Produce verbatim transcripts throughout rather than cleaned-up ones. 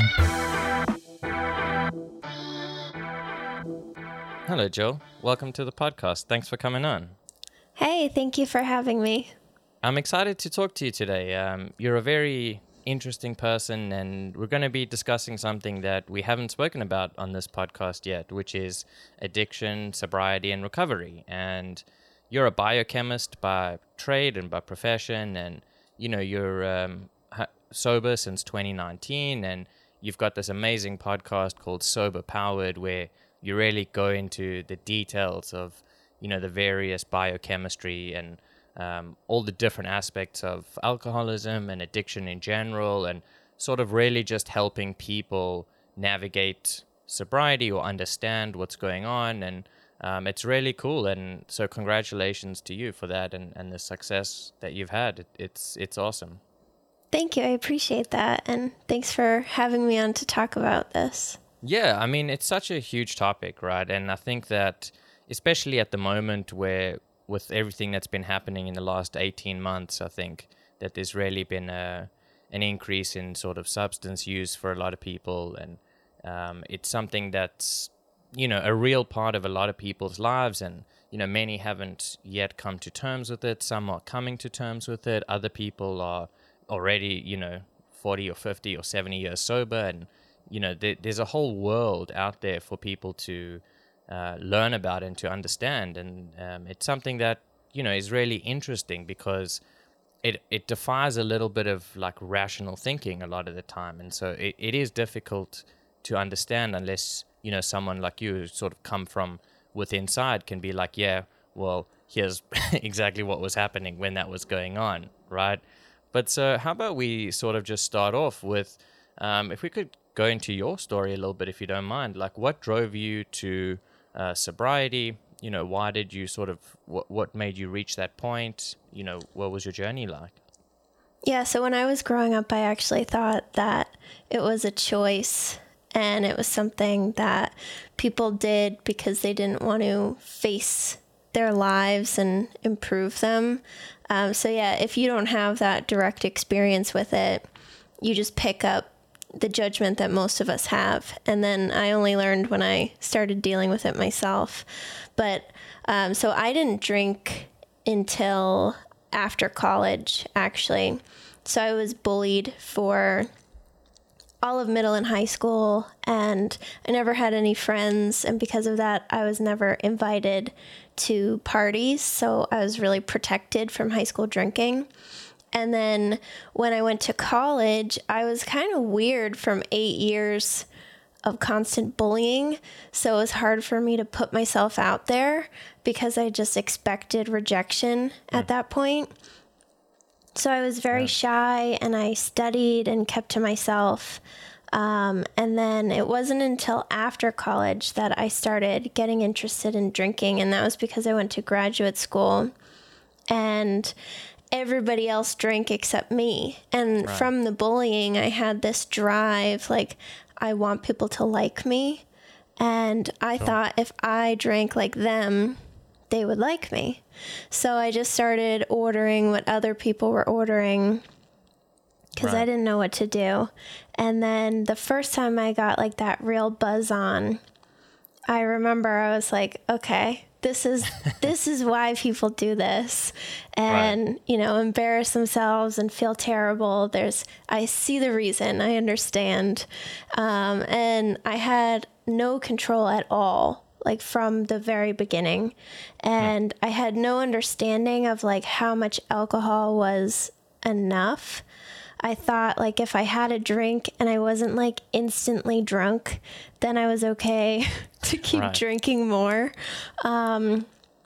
Hello, Jill. Welcome to the podcast. Thanks for coming on. Hey, thank you for having me. I'm excited to talk to you today. Um, you're a very interesting person, and we're going to be discussing something that we haven't spoken about on this podcast yet, which is addiction, sobriety, and recovery. And you're a biochemist by trade and by profession, and you know you're um, sober since twenty nineteen, and you've got this amazing podcast called Sober Powered, where you really go into the details of, you know, the various biochemistry and um, all the different aspects of alcoholism and addiction in general, and sort of really just helping people navigate sobriety or understand what's going on. And um, it's really cool. And so congratulations to you for that and, and the success that you've had. It, it's it's awesome. Thank you. I appreciate that. And thanks for having me on to talk about this. Yeah, I mean, it's such a huge topic, right? And I think that especially at the moment where with everything that's been happening in the last eighteen months, I think that there's really been a, an increase in sort of substance use for a lot of people. And um, it's something that's, you know, a real part of a lot of people's lives. And, you know, many haven't yet come to terms with it. Some are coming to terms with it. Other people are already, you know, forty or fifty or seventy years sober. And you know, there, there's a whole world out there for people to uh, learn about and to understand. And um, it's something that, you know, is really interesting because it, it defies a little bit of like rational thinking a lot of the time. And so it, it is difficult to understand unless, you know, someone like you sort of come from within inside can be like, yeah, well, here's exactly what was happening when that was going on, right? But so how about we sort of just start off with, um, if we could go into your story a little bit, if you don't mind. Like, what drove you to uh, sobriety? You know, why did you sort of, what, what made you reach that point? You know, what was your journey like? Yeah, so when I was growing up, I actually thought that it was a choice and it was something that people did because they didn't want to face their lives and improve them. Um, so yeah, if you don't have that direct experience with it, you just pick up the judgment that most of us have. And then I only learned when I started dealing with it myself. But um, so I didn't drink until after college, actually. So I was bullied for all of middle and high school, and I never had any friends. And because of that, I was never invited to parties. So I was really protected from high school drinking. And then when I went to college, I was kind of weird from eight years of constant bullying. So it was hard for me to put myself out there because I just expected rejection at that point. So I was very yeah. shy, and I studied and kept to myself. Um, and then it wasn't until after college that I started getting interested in drinking. And that was because I went to graduate school and everybody else drank except me. And right. from the bullying, I had this drive, like, I want people to like me. And I sure. thought if I drank like them, they would like me. So I just started ordering what other people were ordering because right. I didn't know what to do. And then the first time I got like that real buzz on, I remember I was like, okay, this is this is why people do this, and right. you know, embarrass themselves and feel terrible. There's, I see the reason, I understand, um, and I had no control at all, like from the very beginning, and hmm. I had no understanding of like how much alcohol was enough. I thought like if I had a drink and I wasn't like instantly drunk, then I was okay to keep right. drinking more. Um,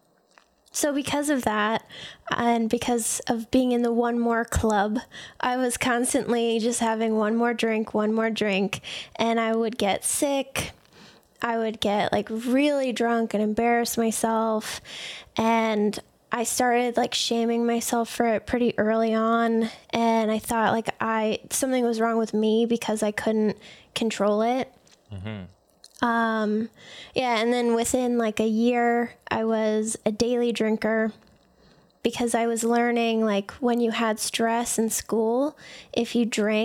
so because of that, and because of being in the one more club, I was constantly just having one more drink, one more drink, and I would get sick. I would get like really drunk and embarrass myself. And I started like shaming myself for it pretty early on, and I thought like I something was wrong with me because I couldn't control it. Mm-hmm. Um, yeah, and then within like a year, I was a daily drinker because I was learning like when you had stress in school, if you drank,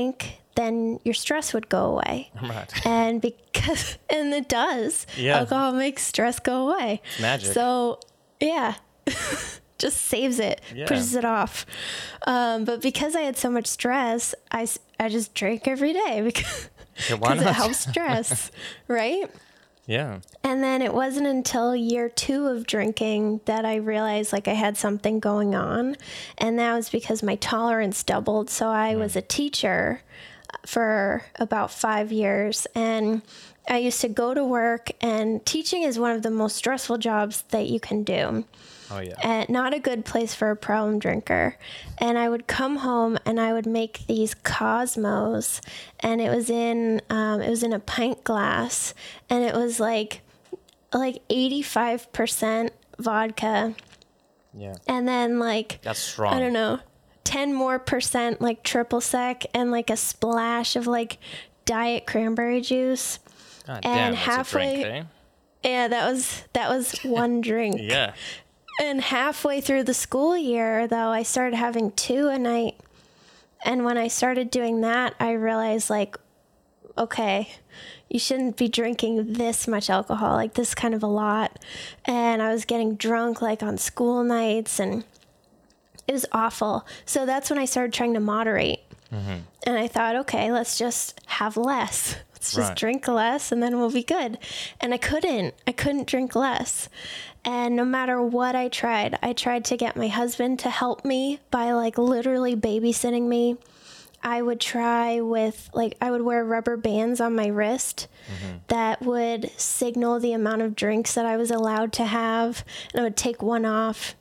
then your stress would go away. Right. And because, and it does. Yeah. Alcohol makes stress go away. It's magic. So, yeah. Just saves it, Yeah. pushes it off. Um, but because I had so much stress, I, s- I just drank every day because, Yeah, why because it not? helps stress, right? Yeah. And then it wasn't until year two of drinking that I realized like I had something going on. And that was because my tolerance doubled. So I was a teacher for about five years. And I used to go to work, and teaching is one of the most stressful jobs that you can do. Oh, yeah. And not a good place for a problem drinker. And I would come home and I would make these Cosmos, and it was in um, it was in a pint glass, and it was like like eighty-five percent vodka, Yeah. and then like That's strong. I don't know, ten more percent like triple sec, and like a splash of like diet cranberry juice. God and damn, that's halfway- a drink, Yeah, that was that was one drink. eh? Yeah. And halfway through the school year, though, I started having two a night. And when I started doing that, I realized, like, okay, you shouldn't be drinking this much alcohol, like this kind of a lot. And I was getting drunk, like, on school nights, and it was awful. So that's when I started trying to moderate. Mm-hmm. And I thought, okay, let's just have less. Let's just Right. drink less, and then we'll be good. And I couldn't. I couldn't drink less. And no matter what I tried, I tried to get my husband to help me by like literally babysitting me. I would try with like, I would wear rubber bands on my wrist Mm-hmm. that would signal the amount of drinks that I was allowed to have. And I would take one off.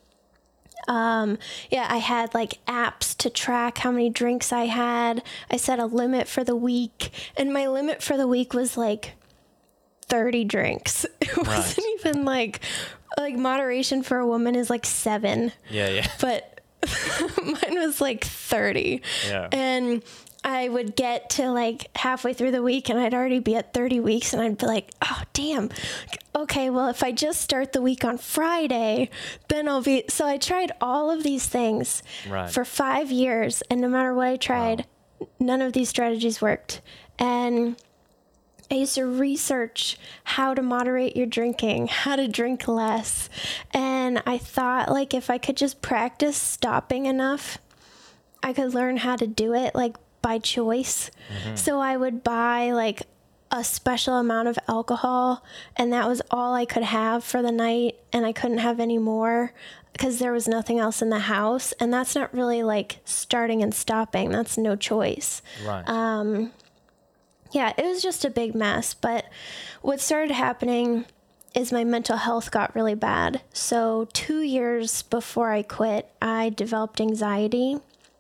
Um, yeah, I had like apps to track how many drinks I had. I set a limit for the week, and my limit for the week was like thirty drinks. It wasn't even like, like moderation for a woman is like seven, Yeah, yeah. but mine was like thirty. Yeah. And I would get to like halfway through the week, and I'd already be at thirty weeks, and I'd be like, oh, damn. Okay, well, if I just start the week on Friday, then I'll be. So I tried all of these things Right. for five years, and no matter what I tried, none of these strategies worked. And I used to research how to moderate your drinking, how to drink less. And I thought, like, if I could just practice stopping enough, I could learn how to do it, like, by choice. Mm-hmm. So I would buy, like, a special amount of alcohol, and that was all I could have for the night, and I couldn't have any more because there was nothing else in the house. And that's not really, like, starting and stopping. That's no choice. Right. Um, yeah, it was just a big mess. But what started happening is my mental health got really bad. So two years before I quit, I developed anxiety.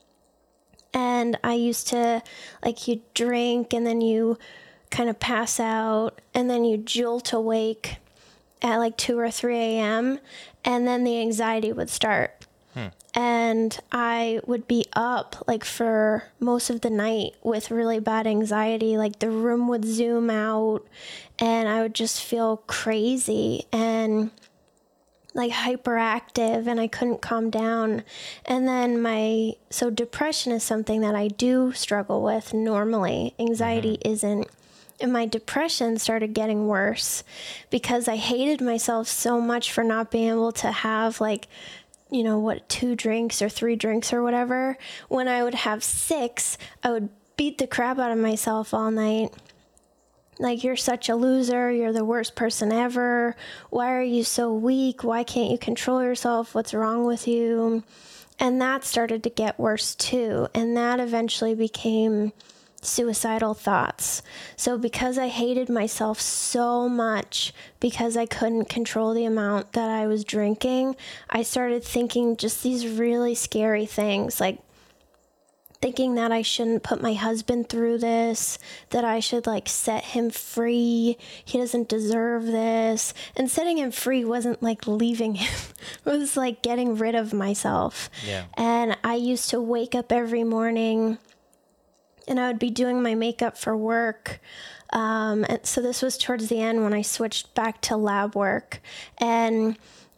And I used to, like, you drink and then you kind of pass out and then you jolt awake at like two or three a.m. and then the anxiety would start. Hmm. And I would be up like for most of the night with really bad anxiety. Like the room would zoom out and I would just feel crazy and like hyperactive, and I couldn't calm down. And then my, so depression is something that I do struggle with normally. Anxiety mm-hmm. isn't. And my depression started getting worse because I hated myself so much for not being able to have like, you know, what, two drinks or three drinks or whatever. When I would have six, I would beat the crap out of myself all night. Like, you're such a loser. You're the worst person ever. Why are you so weak? Why can't you control yourself? What's wrong with you? And that started to get worse too. And that eventually became suicidal thoughts. So because I hated myself so much because I couldn't control the amount that I was drinking, I started thinking just these really scary things, like thinking that I shouldn't put my husband through this, that I should like set him free. He doesn't deserve this. And setting him free wasn't like leaving him. It was like getting rid of myself. Yeah. And I used to wake up every morning and I would be doing my makeup for work. Um, and so this was towards the end when I switched back to lab work. And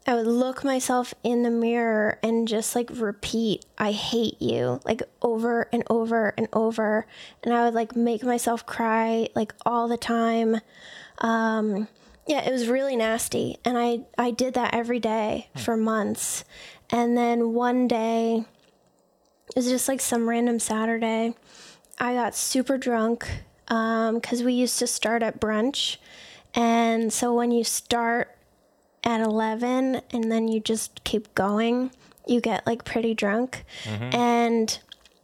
I would look myself in the mirror and just like repeat, I hate you, like over and over and over. And I would like make myself cry like all the time. Um, yeah, it was really nasty. And I, I did that every day for months. And then one day, it was just like some random Saturday, I got super drunk um, because we used to start at brunch. And so when you start at eleven and then you just keep going, you get like pretty drunk. Mm-hmm. And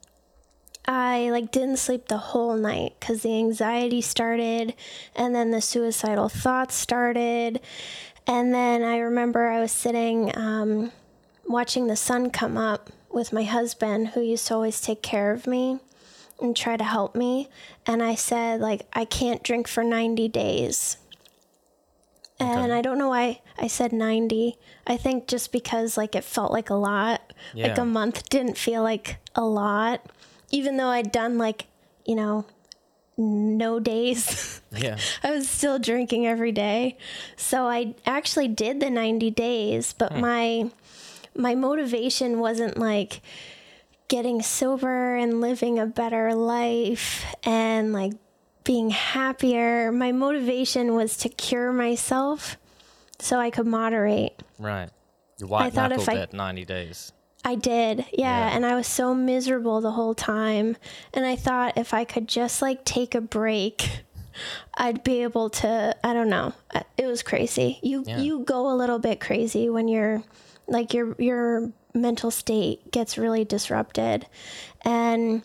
I like didn't sleep the whole night because the anxiety started, and then the suicidal thoughts started. And then I remember I was sitting um, watching the sun come up with my husband, who used to always take care of me and try to help me. And I said, like, I can't drink for ninety days. Okay. And I don't know why I said ninety. I think just because like it felt like a lot. Yeah. Like a month didn't feel like a lot. Even though I'd done like, you know, no days. Yeah. I was still drinking every day. So I actually did the ninety days, but hmm. my my motivation wasn't like getting sober and living a better life and like being happier. My motivation was to cure myself so I could moderate. Right. You white knuckled it ninety days. I did. Yeah, yeah. And I was so miserable the whole time. And I thought if I could just like take a break, I'd be able to, I don't know. It was crazy. You yeah. you go a little bit crazy when you're like your your mental state gets really disrupted. And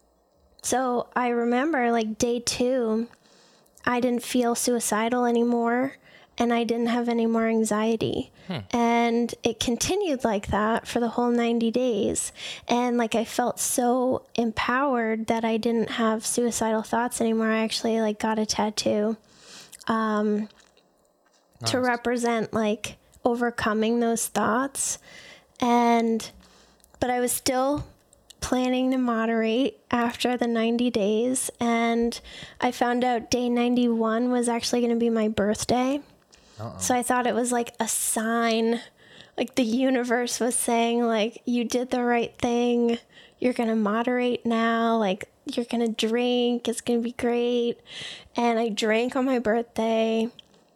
so I remember like day two, I didn't feel suicidal anymore and I didn't have any more anxiety. Hmm. And it continued like that for the whole ninety days. And like I felt so empowered that I didn't have suicidal thoughts anymore. I actually like got a tattoo um, nice. to represent like overcoming those thoughts. And but I was still planning to moderate after the ninety days, and I found out day ninety-one was actually going to be my birthday. Uh-oh. So I thought it was like a sign, like the universe was saying like, you did the right thing, you're going to moderate now, like you're going to drink, it's going to be great. And I drank on my birthday,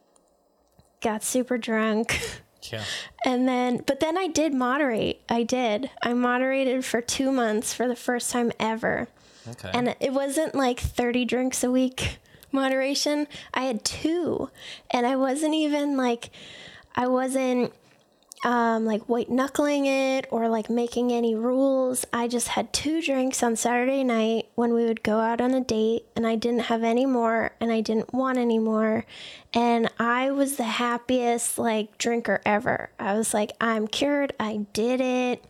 got super drunk. Yeah. And then, but then I did moderate. I did. I moderated for two months for the first time ever. Okay. And it wasn't like thirty drinks a week moderation. I had two. And I wasn't even like, I wasn't um, like white knuckling it or like making any rules. I just had two drinks on Saturday night when we would go out on a date, and I didn't have any more and I didn't want any more. And I was the happiest like drinker ever. I was like, I'm cured. I did it.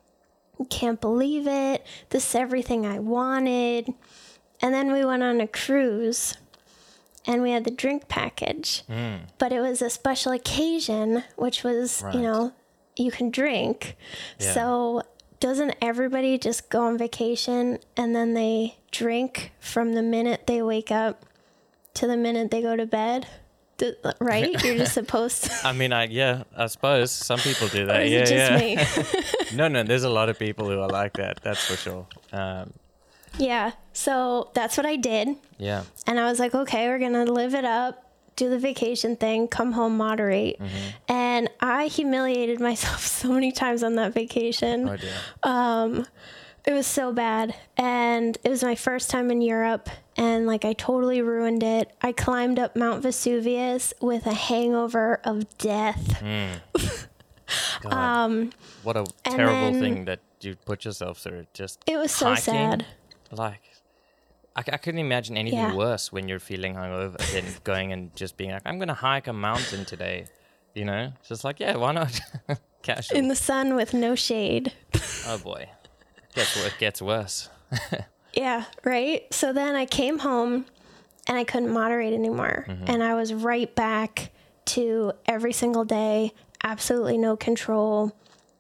Can't believe it. This is everything I wanted. And then we went on a cruise and we had the drink package, mm. but it was a special occasion, which was, right. you know, you can drink. Yeah. So doesn't everybody just go on vacation and then they drink from the minute they wake up to the minute they go to bed? Right? You're just supposed to. I mean, I yeah, I suppose some people do that. Or is yeah, it just yeah. me? no, no, there's a lot of people who are like that. That's for sure. Um, yeah. So that's what I did. Yeah. And I was like, okay, we're gonna live it up, do the vacation thing, come home, moderate. Mm-hmm. And I humiliated myself so many times on that vacation. Oh dear. Um, it was so bad. And it was my first time in Europe. And like I totally ruined it. I climbed up Mount Vesuvius with a hangover of death. Mm. God. um, what a terrible then, thing that you put yourself through. Just it was so hiking, sad. Like I, I couldn't imagine anything yeah. worse when you're feeling hungover than going and just being like, I'm gonna hike a mountain today. You know, it's just like, yeah, why not? Casual in the sun with no shade. Oh boy, gets it gets worse. Yeah, right? So then I came home and I couldn't moderate anymore. Mm-hmm. And I was right back to every single day, absolutely no control.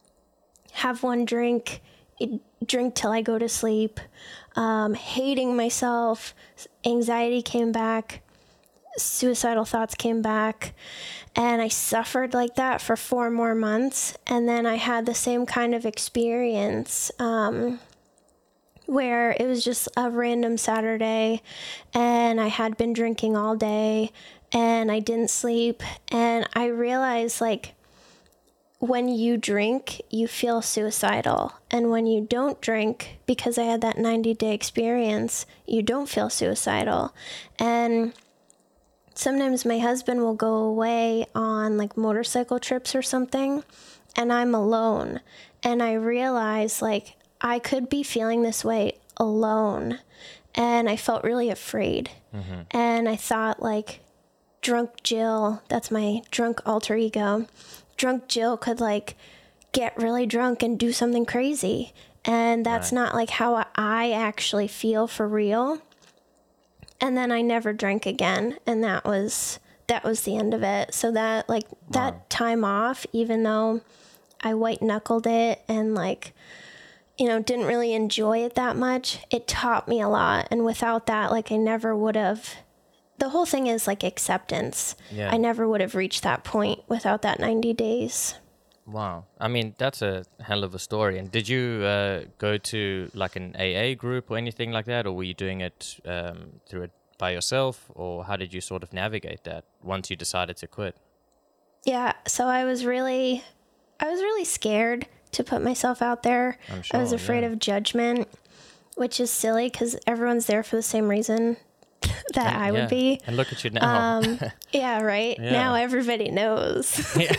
Have one drink, drink till I go to sleep. Um, hating myself. Anxiety came back. suicidal thoughts came back, and I suffered like that for four more months. And then I had the same kind of experience um, where it was just a random Saturday, and I had been drinking all day, and I didn't sleep. And I realized, like, when you drink, you feel suicidal. And when you don't drink, because I had that ninety-day experience, you don't feel suicidal. And sometimes my husband will go away on, like, motorcycle trips or something, and I'm alone. And I realize, like, I could be feeling this way alone. And I felt really afraid. Mm-hmm. And I thought, like, drunk Jill, that's my drunk alter ego, drunk Jill could, like, get really drunk and do something crazy. And that's right. Not, like, how I actually feel for real. And then I never drank again. And that was, that was the end of it. So that, like, wow. that time off, even though I white knuckled it and, like, you know, didn't really enjoy it that much, it taught me a lot. And without that, like, I never would have, the whole thing is, like, acceptance. Yeah. I never would have reached that point without that ninety days. Wow. I mean, that's a hell of a story. And did you uh, go to, like, an A A group or anything like that? Or were you doing it um, through it by yourself? Or how did you sort of navigate that once you decided to quit? Yeah. So I was really, I was really scared to put myself out there. I'm sure, I was afraid yeah. of judgment, which is silly because everyone's there for the same reason that and, I would yeah. be. And look at you now. Um, yeah, right? Yeah. Now everybody knows. yeah.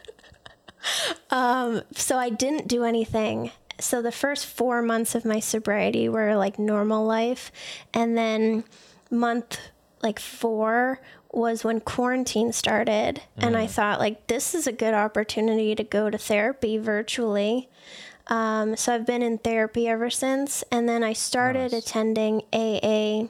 um, so I didn't do anything. So the first four months of my sobriety were like normal life. And then month like four was when quarantine started. Mm. And I thought, like, this is a good opportunity to go to therapy virtually. Um, so I've been in therapy ever since. And then I started nice. attending A A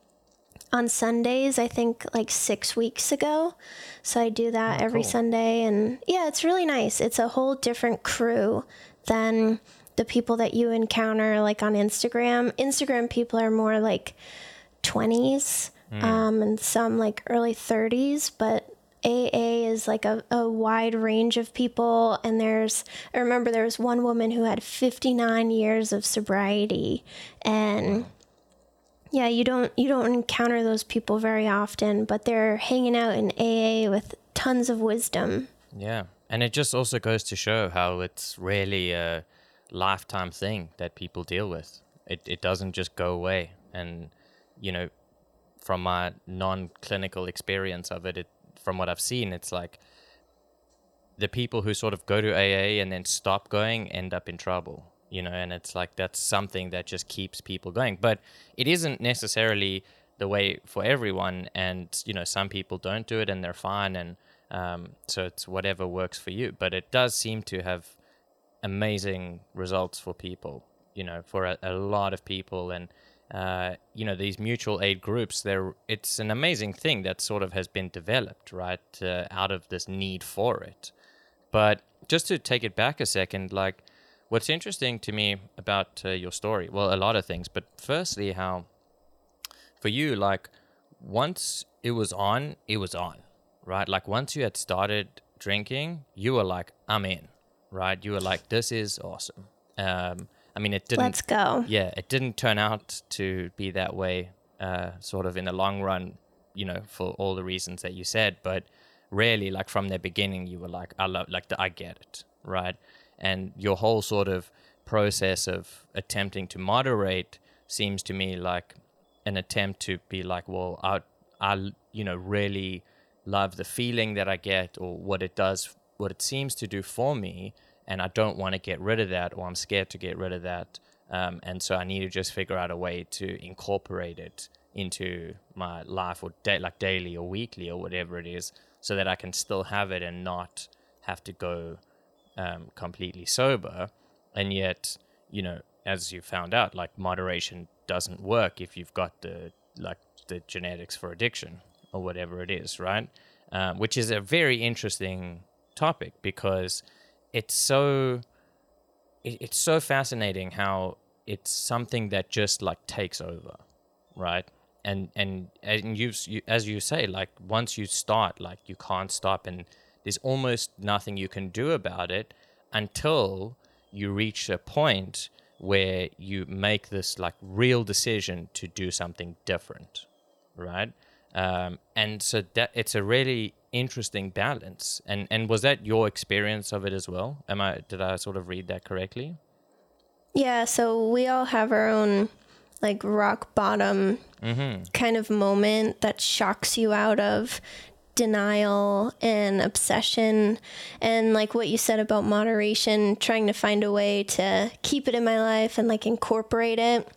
on Sundays, I think like six weeks ago. So I do that oh, every cool. Sunday. And yeah, it's really nice. It's a whole different crew than the people that you encounter like on Instagram. Instagram people are more like twenties mm. um, and some like early thirties, but A A is like a, a wide range of people. And there's, I remember there was one woman who had fifty-nine years of sobriety, and wow. yeah, you don't you don't encounter those people very often, but they're hanging out in A A with tons of wisdom. Yeah, and it just also goes to show how it's really a lifetime thing that people deal with. It it doesn't just go away. And, you know, from my non-clinical experience of it, it from what I've seen, it's like the people who sort of go to A A and then stop going end up in trouble. You know, and it's like that's something that just keeps people going. But it isn't necessarily the way for everyone. And, you know, some people don't do it and they're fine. And um, so it's whatever works for you. But it does seem to have amazing results for people, you know, for a, a lot of people. And, uh, you know, these mutual aid groups, they're, it's an amazing thing that sort of has been developed, right, uh, out of this need for it. But just to take it back a second, like, what's interesting to me about uh, your story, well, a lot of things, but firstly, how for you, like, once it was on, it was on, right? Like, once you had started drinking, you were like, I'm in, right? You were like, this is awesome. Um, I mean, it didn't... Let's go. Yeah, it didn't turn out to be that way, uh, sort of in the long run, you know, for all the reasons that you said, but really, like, from the beginning, you were like, I love, like, the, I get it, right? And your whole sort of process of attempting to moderate seems to me like an attempt to be like, well, I, I, you know, really love the feeling that I get, or what it does, what it seems to do for me, and I don't want to get rid of that, or I'm scared to get rid of that, um, and so I need to just figure out a way to incorporate it into my life, or da- like daily or weekly or whatever it is, so that I can still have it and not have to go Um, completely sober. And yet, you know, as you found out, like, moderation doesn't work if you've got the like the genetics for addiction or whatever it is, right? Um, which is a very interesting topic, because it's so it, it's so fascinating how it's something that just like takes over, right? and and and you, you as you say, like once you start, like you can't stop, and there's almost nothing you can do about it until you reach a point where you make this like real decision to do something different, right? Um, and so that it's a really interesting balance. And and was that your experience of it as well? Am I did I sort of read that correctly? Yeah, so we all have our own like rock bottom Mm-hmm. kind of moment that shocks you out of denial and obsession, and like what you said about moderation, trying to find a way to keep it in my life and like incorporate it.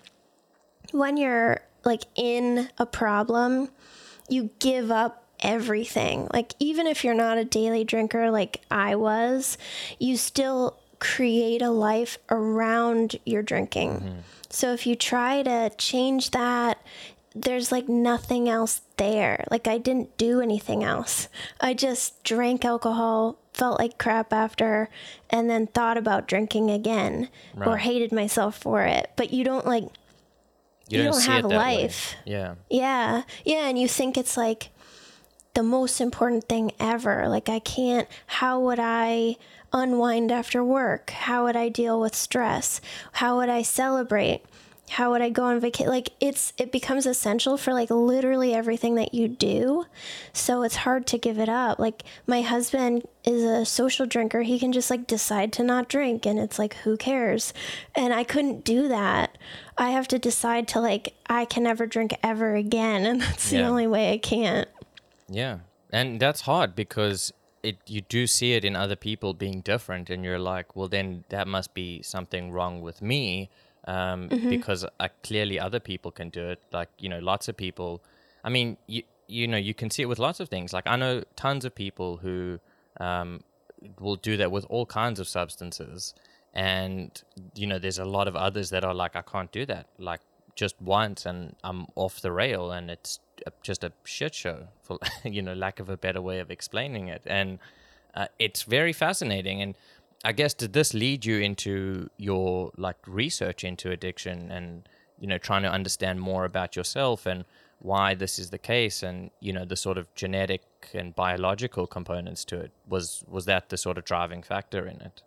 When you're like in a problem, you give up everything. Like even if you're not a daily drinker like I was, you still create a life around your drinking. Mm-hmm. So if you try to change that, there's like nothing else there. Like I didn't do anything else. I just drank alcohol, felt like crap after, and then thought about drinking again, right, or hated myself for it. But you don't like, you, you don't, don't have a life. Way. Yeah. Yeah. Yeah. And you think it's like the most important thing ever. Like I can't, how would I unwind after work? How would I deal with stress? How would I celebrate? How would I go on vacation? Like it's, it becomes essential for like literally everything that you do. So it's hard to give it up. Like my husband is a social drinker. He can just like decide to not drink and it's like, who cares? And I couldn't do that. I have to decide to like, I can never drink ever again. And that's yeah. the only way I can't. Yeah. And that's hard because it, you do see it in other people being different and you're like, well, then that must be something wrong with me. Um, mm-hmm. Because uh, clearly other people can do it. Like, you know, lots of people, I mean, you, you know, you can see it with lots of things. Like I know tons of people who um, will do that with all kinds of substances. And, you know, there's a lot of others that are like, I can't do that. Like just once and I'm off the rail and it's just a shit show for, you know, lack of a better way of explaining it. And uh, it's very fascinating. And I guess, did this lead you into your like research into addiction and, you know, trying to understand more about yourself and why this is the case and, you know, the sort of genetic and biological components to it? Was, was that the sort of driving factor in it?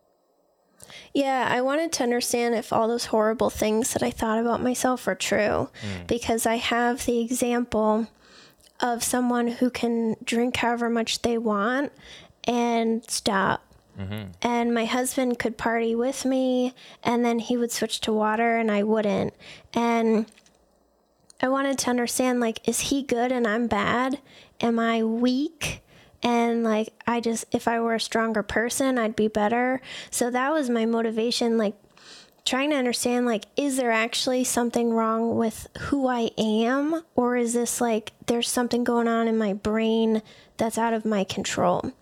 Yeah, I wanted to understand if all those horrible things that I thought about myself were true, mm. because I have the example of someone who can drink however much they want and stop. Mm-hmm. And my husband could party with me and then he would switch to water and I wouldn't. And I wanted to understand, like, is he good and I'm bad? Am I weak? And like, I just, if I were a stronger person, I'd be better. So that was my motivation, like trying to understand, like, is there actually something wrong with who I am? Or is this like, there's something going on in my brain that's out of my control?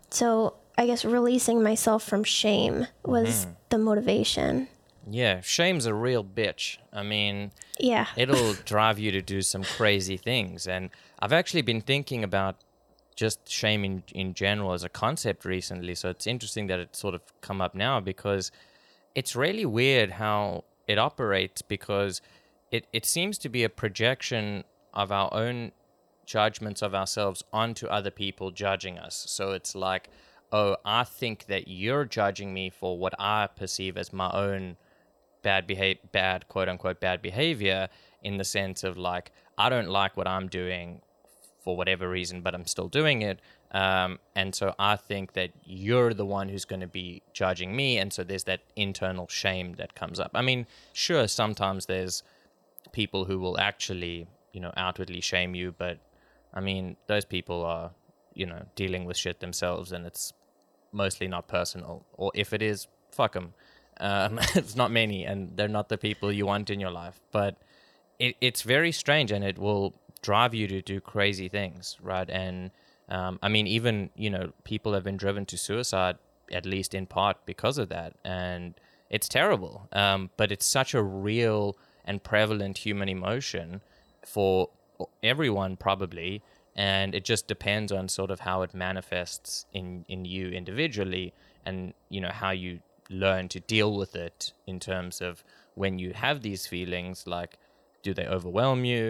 So I guess releasing myself from shame was mm-hmm. the motivation. Yeah, shame's a real bitch. I mean, yeah, it'll drive you to do some crazy things. And I've actually been thinking about just shame in, in general as a concept recently. So it's interesting that it's sort of come up now because it's really weird how it operates because it, it seems to be a projection of our own judgments of ourselves onto other people judging us. So it's like, oh, I think that you're judging me for what I perceive as my own bad behavior, bad quote unquote bad behavior, in the sense of like, I don't like what I'm doing for whatever reason, but I'm still doing it. Um, and so I think that you're the one who's going to be judging me. And so there's that internal shame that comes up. I mean, sure, sometimes there's people who will actually, you know, outwardly shame you, but I mean, those people are, you know, dealing with shit themselves and it's mostly not personal. Or if it is, fuck them. Um, it's not many and they're not the people you want in your life. But it, it's very strange and it will drive you to do crazy things, right? And um, I mean, even, you know, people have been driven to suicide, at least in part because of that. And it's terrible. Um, but it's such a real and prevalent human emotion for everyone probably. And it just depends on sort of how it manifests in, in you individually and, you know, how you learn to deal with it in terms of when you have these feelings, like, do they overwhelm you?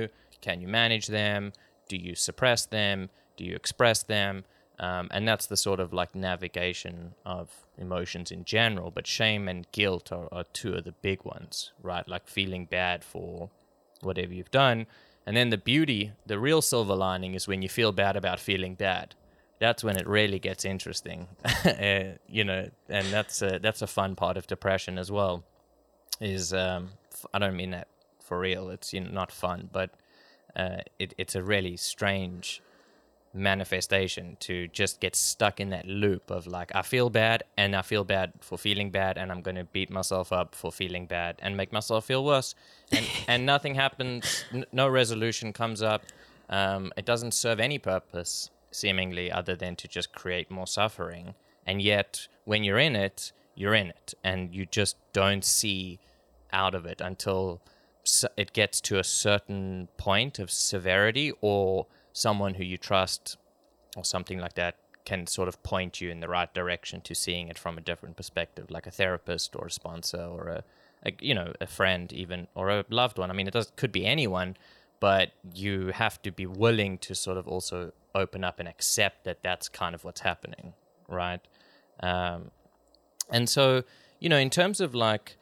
can you manage them? Do you suppress them? Do you express them? Um, and that's the sort of like navigation of emotions in general. But shame and guilt are, are two of the big ones, right? Like feeling bad for whatever you've done. And then the beauty, the real silver lining is when you feel bad about feeling bad. That's when it really gets interesting, uh, you know, and that's a, that's a fun part of depression as well. Is um, f- I don't mean that for real. It's, you know, not fun, but uh, it, it's a really strange manifestation to just get stuck in that loop of like, I feel bad and I feel bad for feeling bad, and I'm going to beat myself up for feeling bad and make myself feel worse, and and nothing happens, n- no resolution comes up. Um, it doesn't serve any purpose seemingly other than to just create more suffering, and yet when you're in it, you're in it, and you just don't see out of it until it gets to a certain point of severity, or someone who you trust or something like that can sort of point you in the right direction to seeing it from a different perspective, like a therapist or a sponsor or a, a you know, a friend even, or a loved one. I mean, it does, could be anyone, but you have to be willing to sort of also open up and accept that that's kind of what's happening, right? Um, and so, you know, in terms of like,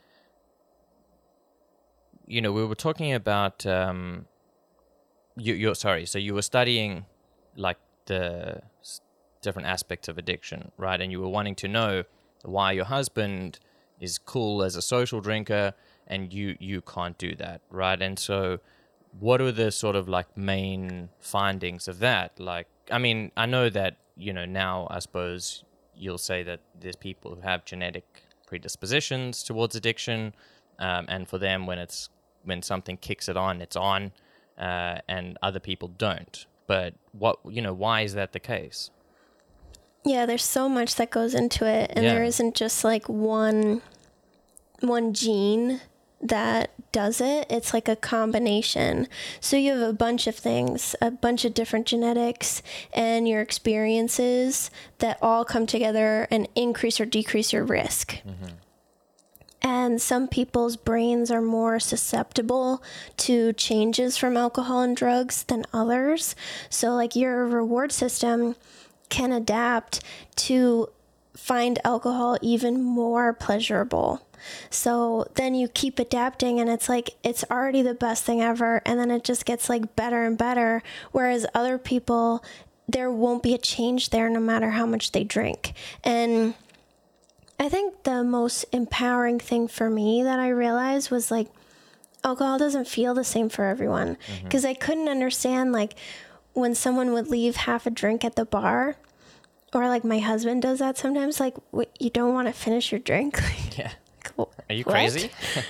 you know, we were talking about... Um, You, you're sorry. So you were studying like the s- different aspects of addiction, right? And you were wanting to know why your husband is cool as a social drinker and you you can't do that, right? And so, what are the sort of like main findings of that? Like, I mean, I know that, you know, now I suppose you'll say that there's people who have genetic predispositions towards addiction, um, and for them, when it's when something kicks it on, it's on. Uh, and other people don't. But what, you know, why is that the case? Yeah, there's so much that goes into it, and Yeah. there isn't just like one one gene that does it. It's like a combination. So you have a bunch of things, a bunch of different genetics and your experiences that all come together and increase or decrease your risk. Mm-hmm. And some people's brains are more susceptible to changes from alcohol and drugs than others. So like your reward system can adapt to find alcohol even more pleasurable. So then you keep adapting, and it's like, it's already the best thing ever. And then it just gets like better and better. Whereas other people, there won't be a change there no matter how much they drink. And I think the most empowering thing for me that I realized was like, alcohol doesn't feel the same for everyone. Because mm-hmm. I couldn't understand like when someone would leave half a drink at the bar, or like my husband does that sometimes, like, what, you don't want to finish your drink? Yeah. Like, are you what? crazy?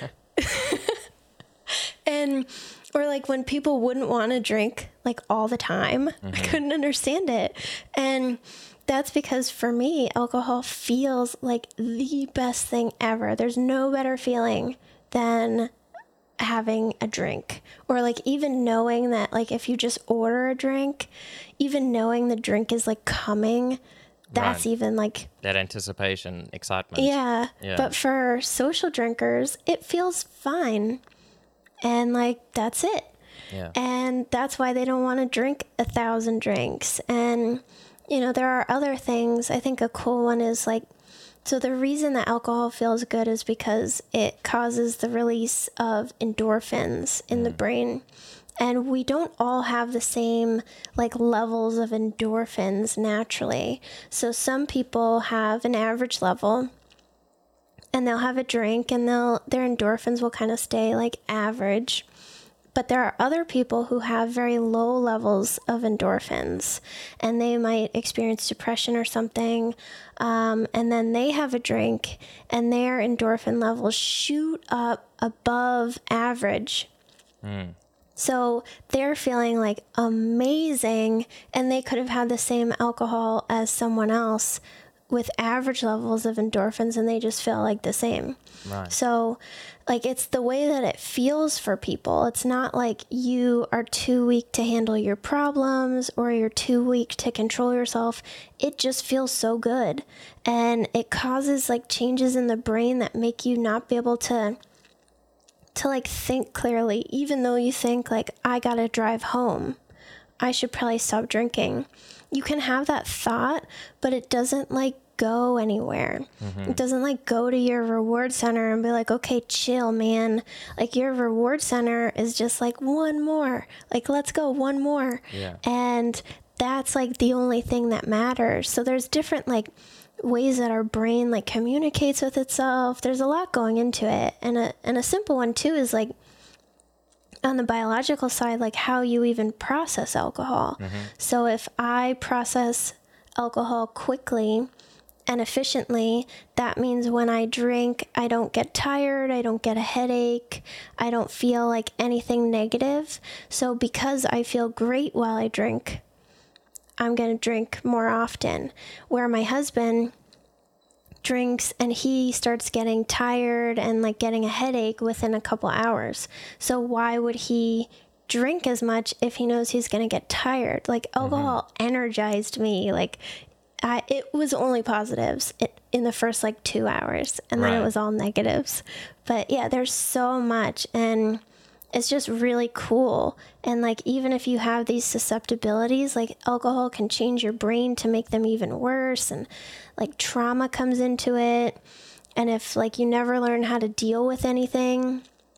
And, or like when people wouldn't want to drink like all the time, mm-hmm. I couldn't understand it. And that's because for me, alcohol feels like the best thing ever. There's no better feeling than having a drink, or like even knowing that like if you just order a drink, even knowing the drink is like coming, that's right. Even like that anticipation, excitement. Yeah, yeah. But for social drinkers, it feels fine. And like, that's it. Yeah. And that's why they don't want to drink a thousand drinks. And you know, there are other things. I think a cool one is like, so the reason that alcohol feels good is because it causes the release of endorphins in mm. the brain. And we don't all have the same like levels of endorphins naturally. So some people have an average level, and they'll have a drink and they'll their endorphins will kind of stay like average. But there are other people who have very low levels of endorphins, and they might experience depression or something, um, and then they have a drink, and their endorphin levels shoot up above average. Mm. So they're feeling like amazing, and they could have had the same alcohol as someone else with average levels of endorphins, and they just feel like the same. Right. So like, it's the way that it feels for people. It's not like you are too weak to handle your problems or you're too weak to control yourself. It just feels so good. And it causes like changes in the brain that make you not be able to to like think clearly, even though you think like, I gotta drive home, I should probably stop drinking. You can have that thought, but it doesn't like go anywhere. Mm-hmm. It doesn't like go to your reward center and be like, okay, chill, man. Like your reward center is just like one more, like, let's go one more. Yeah. And that's like the only thing that matters. So there's different like ways that our brain like communicates with itself. There's a lot going into it. And a, and a simple one too is like, on the biological side, like how you even process alcohol. Mm-hmm. So if I process alcohol quickly and efficiently, that means when I drink, I don't get tired, I don't get a headache, I don't feel like anything negative. So because I feel great while I drink, I'm going to drink more often. Where my husband drinks and he starts getting tired and like getting a headache within a couple hours. So why would he drink as much if he knows he's going to get tired? Like alcohol mm-hmm. energized me. Like I, it was only positives in, in the first like two hours and right. then it was all negatives. But yeah, there's so much and it's just really cool. And like, even if you have these susceptibilities, like alcohol can change your brain to make them even worse. And like trauma comes into it. And if like you never learn how to deal with anything,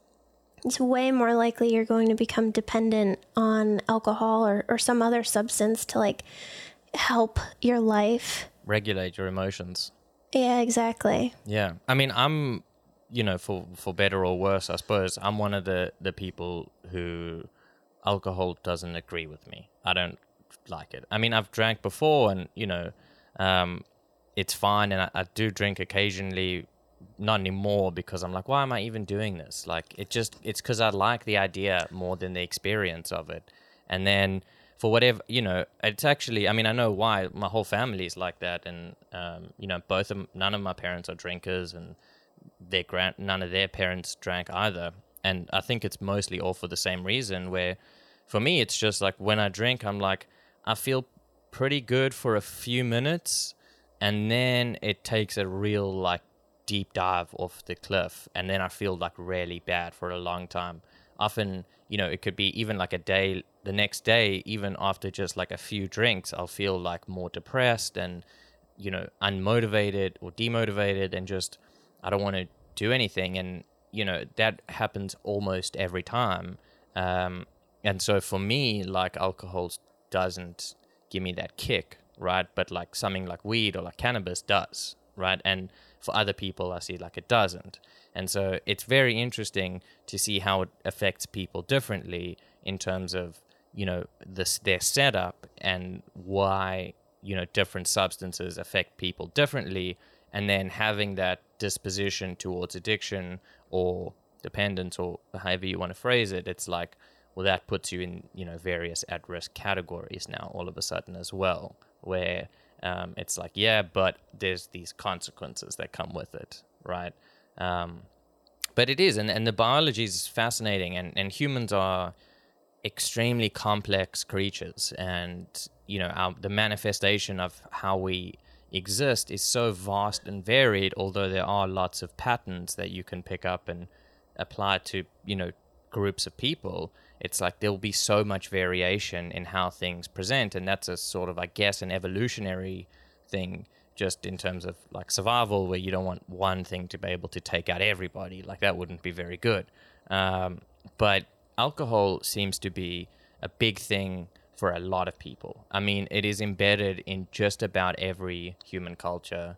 it's way more likely you're going to become dependent on alcohol or, or some other substance to like help your life. Regulate your emotions. Yeah, exactly. Yeah. I mean, I'm... you know, for, for better or worse, I suppose, I'm one of the, the people who alcohol doesn't agree with me. I don't like it. I mean, I've drank before and, you know, um, it's fine. And I, I do drink occasionally, not anymore because I'm like, why am I even doing this? Like, it just, it's because I like the idea more than the experience of it. And then for whatever, you know, it's actually, I mean, I know why. My whole family is like that. And, um, you know, both of, none of my parents are drinkers and their grand none of their parents drank either, and I think it's mostly all for the same reason, where for me it's just like when I drink I'm like I feel pretty good for a few minutes and then it takes a real like deep dive off the cliff and then I feel like really bad for a long time. Often, you know, it could be even like a day, the next day, even after just like a few drinks, I'll feel like more depressed and, you know, unmotivated or demotivated and just I don't want to do anything. And, you know, that happens almost every time. Um, and so for me, like alcohol doesn't give me that kick, right? But like something like weed or like cannabis does, right? And for other people, I see like it doesn't. And so it's very interesting to see how it affects people differently in terms of, you know, this their setup and why, you know, different substances affect people differently. And then having that disposition towards addiction or dependence or however you want to phrase it, it's like, well, that puts you in, you know, various at-risk categories now all of a sudden as well, where um, it's like, yeah, but there's these consequences that come with it, right? Um, but it is, and, and the biology is fascinating, and, and humans are extremely complex creatures, and, you know, our, the manifestation of how we exist is so vast and varied, although there are lots of patterns that you can pick up and apply to, you know, groups of people. It's like there'll be so much variation in how things present, and that's a sort of, I guess, an evolutionary thing, just in terms of like survival, where you don't want one thing to be able to take out everybody. Like that wouldn't be very good. Um, but alcohol seems to be a big thing for a lot of people. I mean, it is embedded in just about every human culture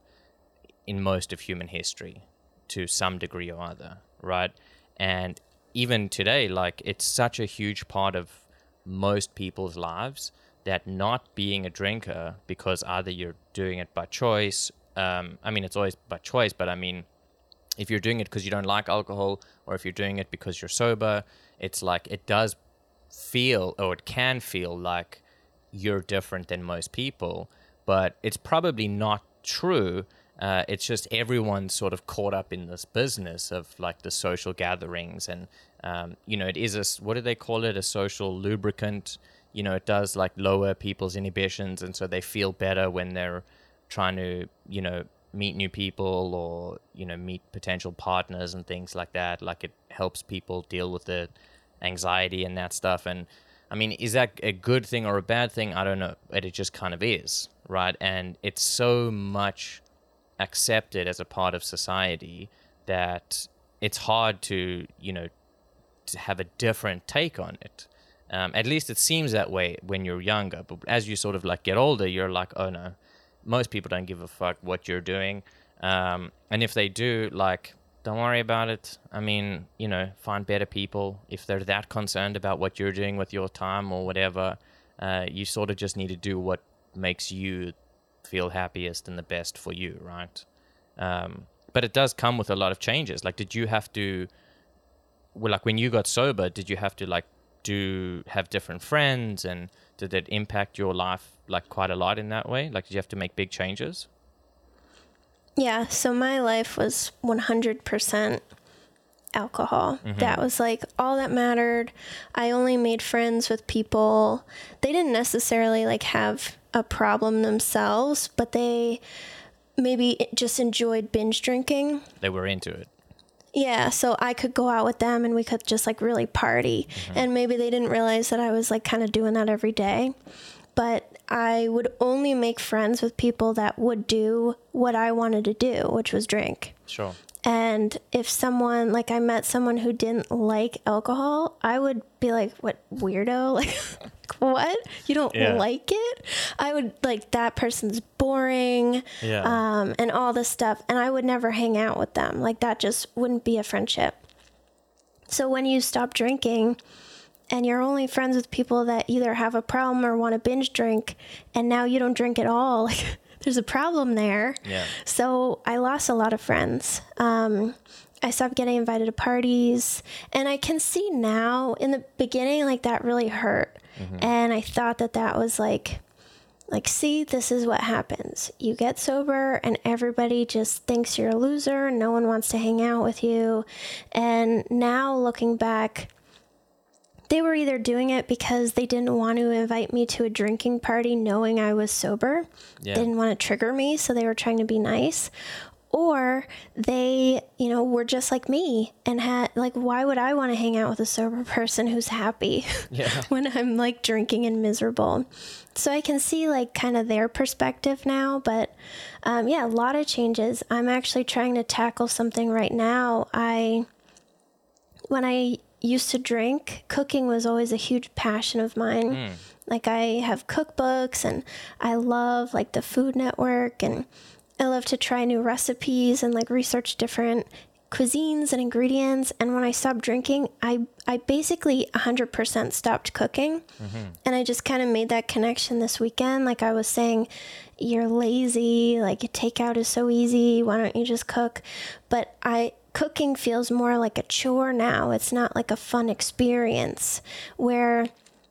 in most of human history to some degree or other, right? And even today, like, it's such a huge part of most people's lives that not being a drinker, because either you're doing it by choice, um, I mean, it's always by choice, but I mean, if you're doing it because you don't like alcohol, or if you're doing it because you're sober, it's like it does feel, or it can feel like you're different than most people, but it's probably not true. Uh, it's just everyone's sort of caught up in this business of like the social gatherings, and um, you know, it is a, what do they call it, a social lubricant. You know, it does like lower people's inhibitions, and so they feel better when they're trying to, you know, meet new people or, you know, meet potential partners and things like that. Like it helps people deal with the anxiety and that stuff. And I mean, is that a good thing or a bad thing? I don't know, but it just kind of is, right? And it's so much accepted as a part of society that it's hard to, you know, to have a different take on it. Um, at least it seems that way when you're younger. But as you sort of like get older, you're like, oh no, most people don't give a fuck what you're doing. Um, and if they do, like, don't worry about it. I mean, you know, find better people. If they're that concerned about what you're doing with your time or whatever, uh, you sort of just need to do what makes you feel happiest and the best for you, right? Um, but it does come with a lot of changes. Like, did you have to, well, like when you got sober, did you have to like do, have different friends, and did it impact your life like quite a lot in that way? Like, did you have to make big changes? Yeah, so my life was one hundred percent alcohol. Mm-hmm. That was like all that mattered. I only made friends with people. They didn't necessarily like have a problem themselves, but they maybe just enjoyed binge drinking. They were into it. Yeah, so I could go out with them and we could just like really party. Mm-hmm. And maybe they didn't realize that I was like kind of doing that every day. But I would only make friends with people that would do what I wanted to do, which was drink. Sure. And if someone, like I met someone who didn't like alcohol, I would be like, what, weirdo? Like, what? You don't yeah. like it? I would, like, that person's boring, yeah. um, and all this stuff. And I would never hang out with them. Like, that just wouldn't be a friendship. So when you stop drinking and you're only friends with people that either have a problem or want to binge drink, and now you don't drink at all, like, there's a problem there. Yeah. So I lost a lot of friends. Um, I stopped getting invited to parties, and I can see now, in the beginning, like, that really hurt. Mm-hmm. And I thought that that was like, like, see, this is what happens. You get sober and everybody just thinks you're a loser. No one wants to hang out with you. And now looking back, they were either doing it because they didn't want to invite me to a drinking party knowing I was sober. Yeah. They didn't want to trigger me, so they were trying to be nice. Or they, you know, were just like me and had, like, why would I want to hang out with a sober person who's happy yeah. when I'm, like, drinking and miserable? So I can see, like, kind of their perspective now. But, um, yeah, a lot of changes. I'm actually trying to tackle something right now. I, when I used to drink, cooking was always a huge passion of mine. Mm. Like, I have cookbooks and I love, like, the Food Network, and I love to try new recipes and like research different cuisines and ingredients. And when I stopped drinking, I, I basically one hundred percent stopped cooking. Mm-hmm. And I just kind of made that connection this weekend. Like I was saying, you're lazy, like takeout is so easy. Why don't you just cook? But I, cooking feels more like a chore now. It's not like a fun experience where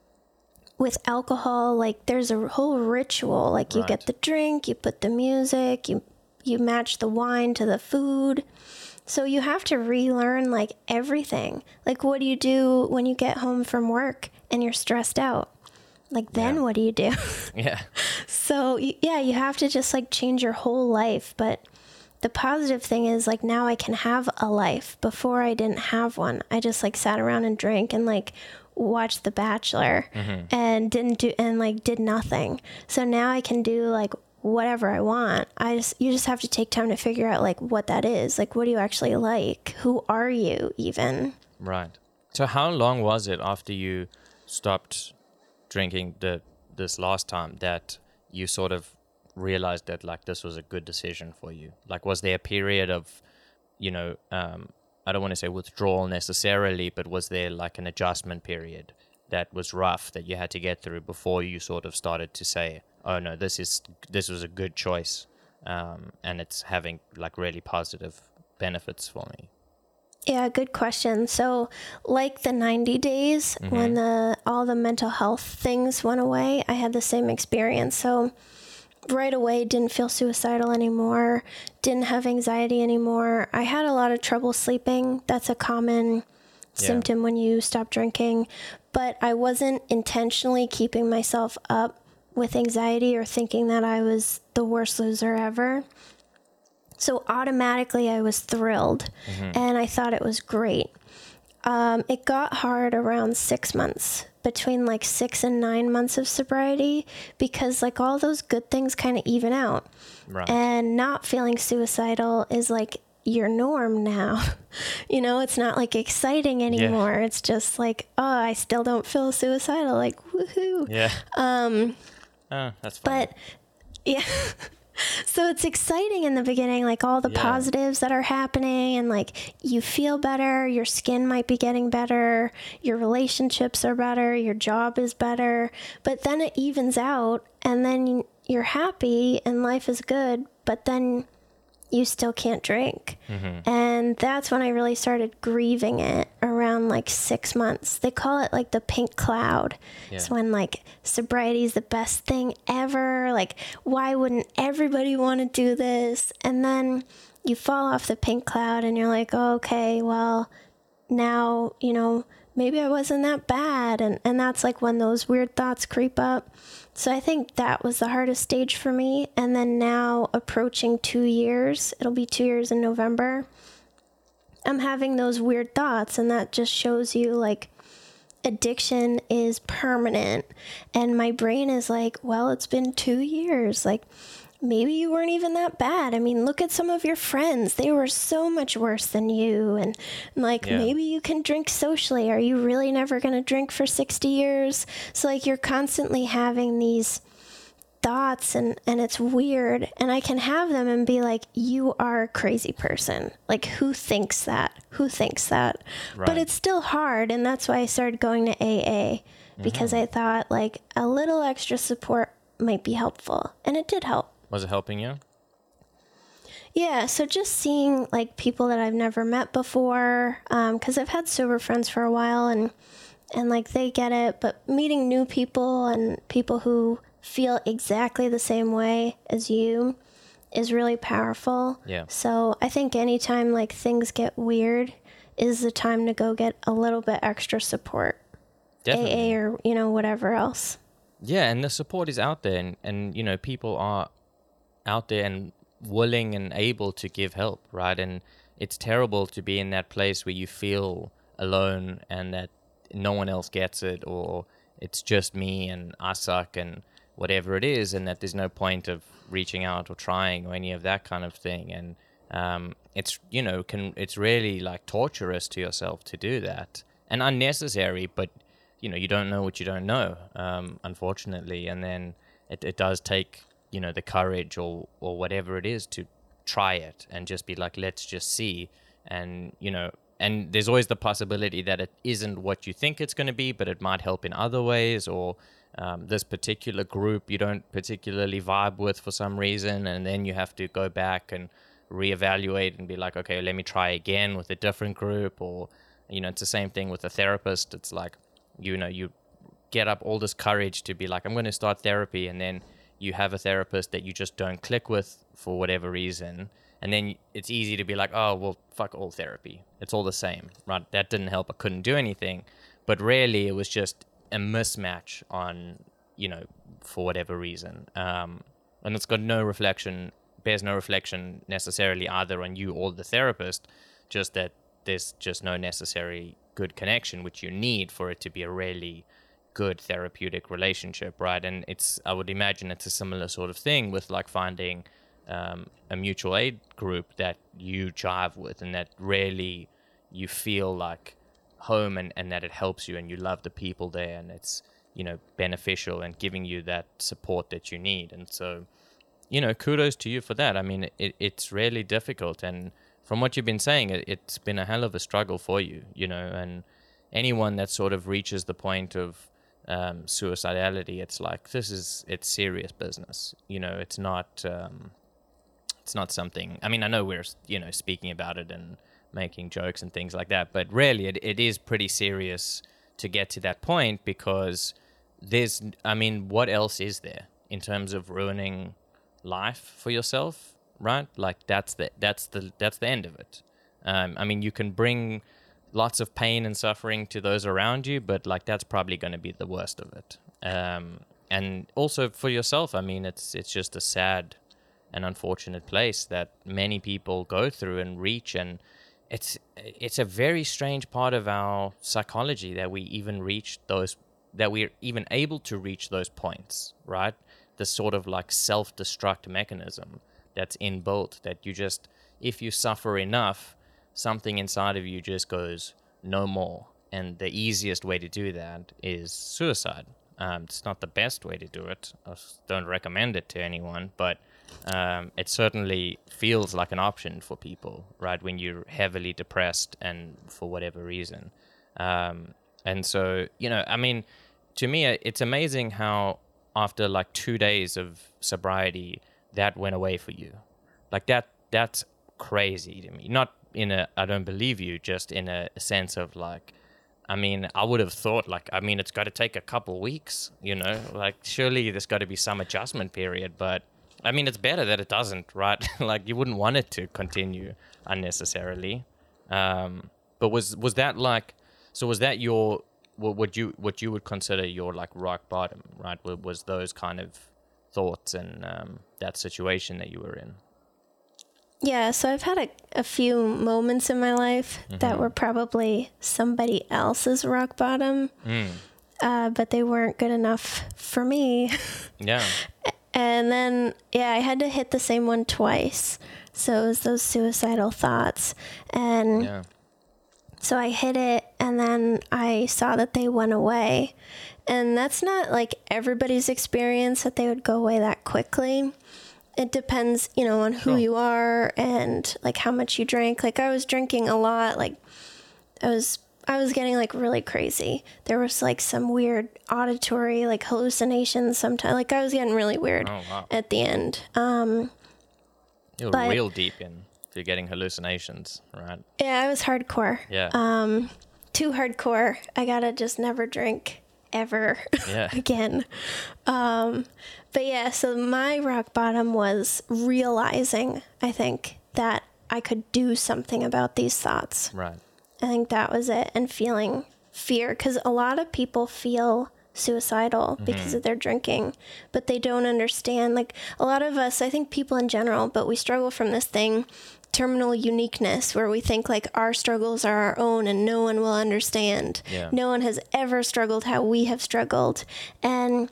with alcohol, like there's a whole ritual. Like you right. get the drink, you put the music, you you match the wine to the food. So you have to relearn like everything. Like what do you do when you get home from work and you're stressed out? Like then yeah. what do you do? yeah. So yeah, you have to just like change your whole life. But the positive thing is like now I can have a life. Before I didn't have one. I just like sat around and drank and like watched The Bachelor mm-hmm. and didn't do and like did nothing. So now I can do like whatever I want. I just you just have to take time to figure out like what that is. Like what do you actually like? Who are you even? Right. So how long was it after you stopped drinking the this last time that you sort of realized that like this was a good decision for you? Like was there a period of, you know, um I don't want to say withdrawal necessarily, but was there like an adjustment period that was rough that you had to get through before you sort of started to say, oh no, this is this was a good choice, um, and it's having like really positive benefits for me? Yeah, good question. So like the ninety days mm-hmm. when the all the mental health things went away, I had the same experience. So right away, didn't feel suicidal anymore, didn't have anxiety anymore. I had a lot of trouble sleeping. That's a common yeah. symptom when you stop drinking. But I wasn't intentionally keeping myself up with anxiety or thinking that I was the worst loser ever. So automatically I was thrilled, mm-hmm. and I thought it was great. Um, it got hard around six months, between like six and nine months of sobriety, because like all those good things kind of even out. Right. And not feeling suicidal is like your norm now. You know, it's not like exciting anymore. Yeah. It's just like, oh, I still don't feel suicidal. Like, woohoo. Yeah. Um, oh, that's fun. But yeah. So it's exciting in the beginning, like all the yeah. positives that are happening, and like you feel better, your skin might be getting better, your relationships are better, your job is better, but then it evens out, and then you're happy and life is good, but then you still can't drink. Mm-hmm. And that's when I really started grieving it, around like six months. They call it like the pink cloud. Yeah. It's when like sobriety is the best thing ever. Like, why wouldn't everybody want to do this? And then you fall off the pink cloud and you're like, oh, okay, well, now, you know, maybe I wasn't that bad. And, and that's like when those weird thoughts creep up. So I think that was the hardest stage for me. And then now approaching two years, it'll be two years in November, I'm having those weird thoughts. And that just shows you like addiction is permanent. And my brain is like, well, it's been two years. Like, maybe you weren't even that bad. I mean, look at some of your friends. They were so much worse than you. And like, yeah. maybe you can drink socially. Are you really never going to drink for sixty years? So like, you're constantly having these thoughts, and, and it's weird. And I can have them and be like, you are a crazy person. Like, who thinks that? Who thinks that? Right. But it's still hard. And that's why I started going to A A, because mm-hmm. I thought like a little extra support might be helpful. And it did help. Was it helping you? Yeah, so just seeing like people that I've never met before, because um, I've had sober friends for a while, and and like they get it, but meeting new people and people who feel exactly the same way as you is really powerful. Yeah. So I think anytime like things get weird is the time to go get a little bit extra support. Definitely. A A or, you know, whatever else. Yeah, and the support is out there, and, and you know, people are out there and willing and able to give help, right? And it's terrible to be in that place where you feel alone and that no one else gets it, or it's just me and I suck and whatever it is, and that there's no point of reaching out or trying or any of that kind of thing. And um, it's, you know, can it's really like torturous to yourself to do that, and unnecessary, but you know, you don't know what you don't know, um, unfortunately. And then it, it does take, you know, the courage or, or whatever it is to try it and just be like, let's just see. And, you know, and there's always the possibility that it isn't what you think it's going to be, but it might help in other ways, or um, this particular group you don't particularly vibe with for some reason. And then you have to go back and reevaluate and be like, okay, let me try again with a different group. Or, you know, it's the same thing with a therapist. It's like, you know, you get up all this courage to be like, I'm going to start therapy, and then you have a therapist that you just don't click with for whatever reason, and then it's easy to be like, oh, well, fuck all therapy. It's all the same, right? That didn't help. I couldn't do anything. But really, it was just a mismatch on, you know, for whatever reason. Um, and it's got no reflection, bears no reflection necessarily either on you or the therapist, just that there's just no necessary good connection, which you need for it to be a really good therapeutic relationship, right? And it's, I would imagine it's a similar sort of thing with like finding um, a mutual aid group that you jive with and that really you feel like home, and, and that it helps you and you love the people there, and it's, you know, beneficial and giving you that support that you need. And so, you know, kudos to you for that. I mean, it, it's really difficult, and from what you've been saying, it, it's been a hell of a struggle for you, you know, and anyone that sort of reaches the point of um, suicidality, it's like, this is, it's serious business, you know, it's not, um, it's not something, I mean, I know we're, you know, speaking about it and making jokes and things like that, but really it, it is pretty serious to get to that point, because there's, I mean, what else is there in terms of ruining life for yourself? Right, like that's the that's the that's the end of it. Um, I mean, you can bring lots of pain and suffering to those around you, but like that's probably going to be the worst of it. Um, and also for yourself, I mean, it's it's just a sad an unfortunate place that many people go through and reach. And it's it's a very strange part of our psychology that we even reach those, that we're even able to reach those points, right? The sort of like self-destruct mechanism that's inbuilt, that you just, if you suffer enough, something inside of you just goes, no more. And the easiest way to do that is suicide. Um, it's not the best way to do it. I don't recommend it to anyone, but um, it certainly feels like an option for people, right? When you're heavily depressed and for whatever reason. Um, and so, you know, I mean, to me, it's amazing how after like two days of sobriety, that went away for you. Like that, that's crazy to me. Not in a, I don't believe you, just in a sense of like, I mean, I would have thought like, I mean, it's got to take a couple weeks, you know, like surely there's got to be some adjustment period, but I mean, it's better that it doesn't, right? Like you wouldn't want it to continue unnecessarily. Um, but was, was that like, so was that your, what would you, what you would consider your like rock bottom, right? Was those kind of thoughts and um, that situation that you were in? Yeah, so I've had a, a few moments in my life mm-hmm. that were probably somebody else's rock bottom, mm. uh, but they weren't good enough for me. Yeah. And then, yeah, I had to hit the same one twice. So it was those suicidal thoughts. And yeah. So I hit it, and then I saw that they went away. And that's not like everybody's experience that they would go away that quickly. It depends, you know, on who sure. you are and like how much you drink. Like I was drinking a lot. Like I was, I was getting like really crazy. There was like some weird auditory like hallucinations sometimes. Like I was getting really weird oh, wow. at the end. Um, you were but, real deep in. You're getting hallucinations, right? Yeah, I was hardcore. Yeah. Um, too hardcore. I gotta just never drink ever yeah. again. Um, but yeah, so my rock bottom was realizing, I think, that I could do something about these thoughts. Right. I think that was it. And feeling fear, because a lot of people feel suicidal mm-hmm. because of their drinking, but they don't understand. Like a lot of us, I think people in general, but we struggle from this thing, terminal uniqueness, where we think like our struggles are our own and no one will understand. Yeah. No one has ever struggled how we have struggled. And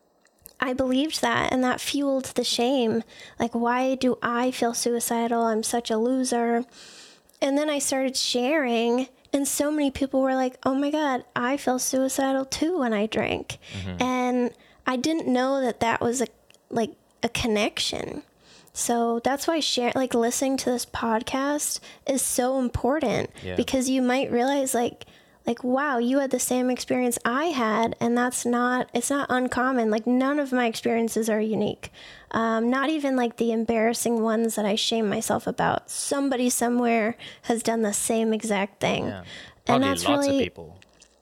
I believed that, and that fueled the shame. Like, why do I feel suicidal? I'm such a loser. And then I started sharing, and so many people were like, oh my God, I feel suicidal too when I drink. Mm-hmm. And I didn't know that that was a like a connection. So that's why share, like listening to this podcast is so important yeah. because you might realize like, like, wow, you had the same experience I had. And that's not, it's not uncommon. Like none of my experiences are unique. Um, not even like the embarrassing ones that I shame myself about. Somebody somewhere has done the same exact thing. Yeah. Probably and that's lots really, of people.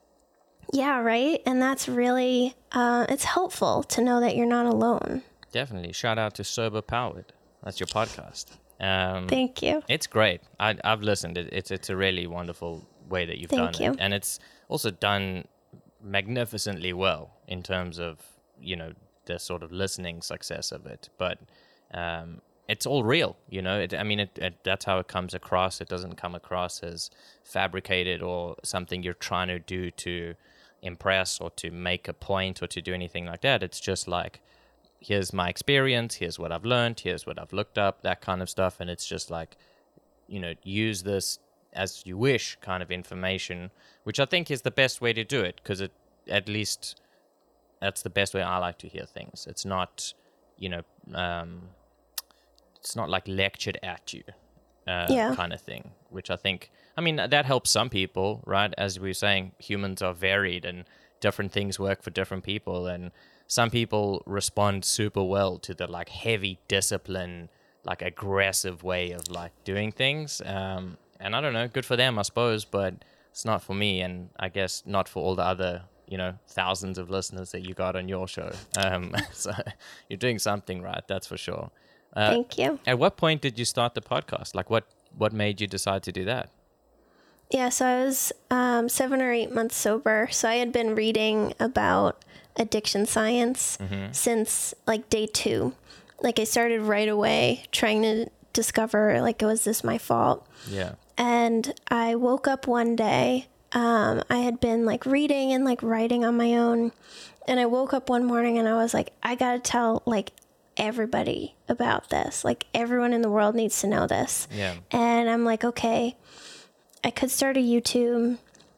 Yeah, right. And that's really, uh, it's helpful to know that you're not alone. Definitely. Shout out to Sober Powered. That's your podcast. Um, Thank you. It's great. I, I've listened. It, it's it's a really wonderful way that you've Thank done you. it, and it's also done magnificently well in terms of you know the sort of listening success of it. But um, it's all real. You know, it, I mean, it, it, that's how it comes across. It doesn't come across as fabricated or something you're trying to do to impress or to make a point or to do anything like that. It's just like, here's my experience, here's what I've learned, here's what I've looked up, that kind of stuff. And it's just like, you know, use this as you wish kind of information, which I think is the best way to do it, because it, at least that's the best way I like to hear things. It's not, you know, um, it's not like lectured at you uh, yeah. kind of thing, which I think, I mean, that helps some people, right? As we were saying, humans are varied and different things work for different people. And some people respond super well to the like heavy discipline, like aggressive way of like doing things. Um, and I don't know, good for them, I suppose, but it's not for me. And I guess not for all the other, you know, thousands of listeners that you got on your show. Um, so you're doing something right, that's for sure. Uh, Thank you. At what point did you start the podcast? Like what, what made you decide to do that? Yeah, so I was um, seven or eight months sober. So I had been reading about addiction science mm-hmm. since like day two. like I started right away trying to discover, like, was this my fault? Yeah. And I woke up one day, um, I had been like reading and like writing on my own. And I woke up one morning and I was like, I gotta tell like everybody about this. Like everyone in the world needs to know this. Yeah. And I'm like, okay, I could start a YouTube,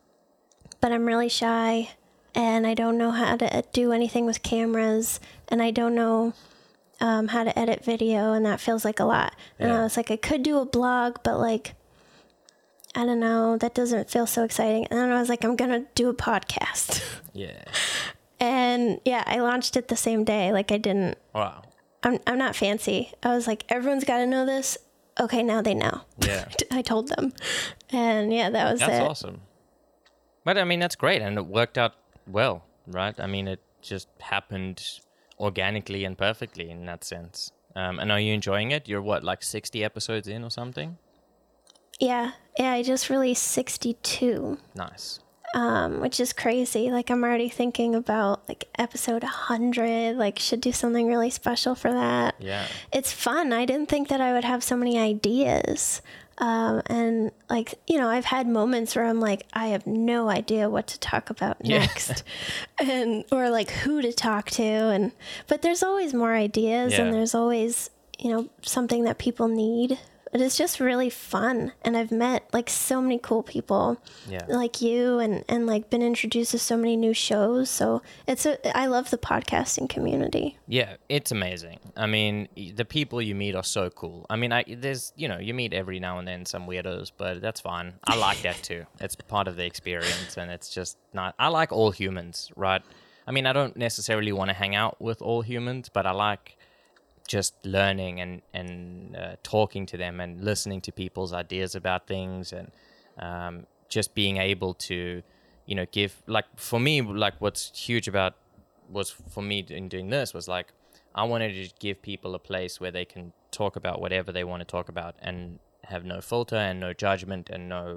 but I'm really shy and I don't know how to do anything with cameras and I don't know um, how to edit video, and that feels like a lot. And Yeah. I was like, I could do a blog, but like, I don't know, that doesn't feel so exciting. And then I was like, I'm gonna do a podcast. Yeah. And yeah, I launched it the same day. Like I didn't, Wow. I'm I'm not fancy. I was like, everyone's got to know this. Okay, now they know. Yeah. I told them. And yeah, that was That's it. awesome. But I mean, that's great. And it worked out well, right? I mean, it just happened organically and perfectly in that sense. Um, and are you enjoying it? You're what, like sixty episodes in or something? Yeah. Yeah, I just released sixty-two. Nice. Um, which is crazy. Like I'm already thinking about like episode one hundred, like should do something really special for that. Yeah. It's fun. I didn't think that I would have so many ideas. Um, and like, you know, I've had moments where I'm like, I have no idea what to talk about Yeah. next and, or like who to talk to. And, but there's always more ideas Yeah. and there's always, you know, something that people need. But it's just really fun. And I've met like so many cool people Yeah. like you and, and like been introduced to so many new shows. So it's a, I love the podcasting community. Yeah, it's amazing. I mean, y- the people you meet are so cool. I mean, I there's, you know, you meet every now and then some weirdos, but that's fine. I like that too. It's part of the experience, and it's just not, I like all humans, right? I mean, I don't necessarily want to hang out with all humans, but I like just learning and, and uh, talking to them and listening to people's ideas about things, and um, just being able to, you know, give, like, for me, like, what's huge about, was for me in doing this was, like, I wanted to give people a place where they can talk about whatever they want to talk about and have no filter and no judgment and no,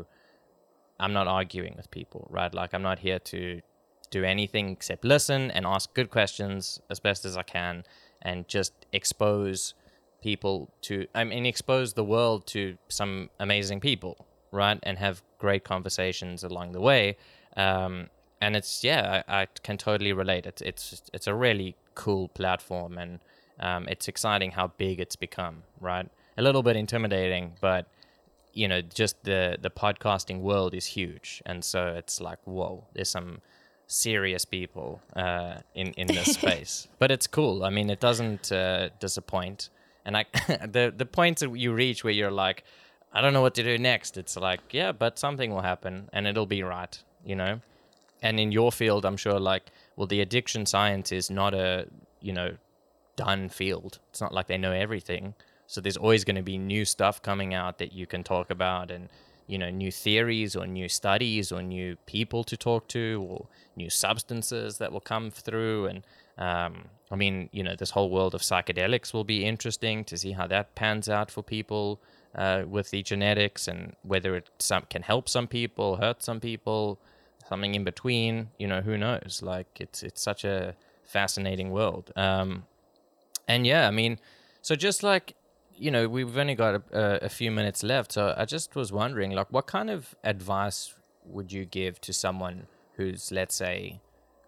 I'm not arguing with people, right? Like, I'm not here to do anything except listen and ask good questions as best as I can, and just expose people to, I mean, expose the world to some amazing people, right? And have great conversations along the way. Um, and it's, yeah, I, I can totally relate. It's, it's, it's a really cool platform, and um, it's exciting how big it's become, right? A little bit intimidating, but, you know, just the, the podcasting world is huge. And so it's like, whoa, there's some serious people uh, in in this space, but it's cool. I mean, it doesn't uh, disappoint. And I, the the point that you reach where you're like, I don't know what to do next. It's like, yeah, but something will happen and it'll be right, you know. And in your field, I'm sure, like, well, the addiction science is not a, you know, done field. It's not like they know everything. So there's always going to be new stuff coming out that you can talk about, and, you know, new theories or new studies or new people to talk to, or new substances that will come through. And um, I mean, you know, this whole world of psychedelics will be interesting to see how that pans out for people uh, with the genetics, and whether it some, can help some people, hurt some people, something in between. You know, who knows? Like, it's it's such a fascinating world. Um, and yeah, I mean, so just like, you know, we've only got a, a few minutes left, so I just was wondering, like, what kind of advice would you give to someone who's, let's say,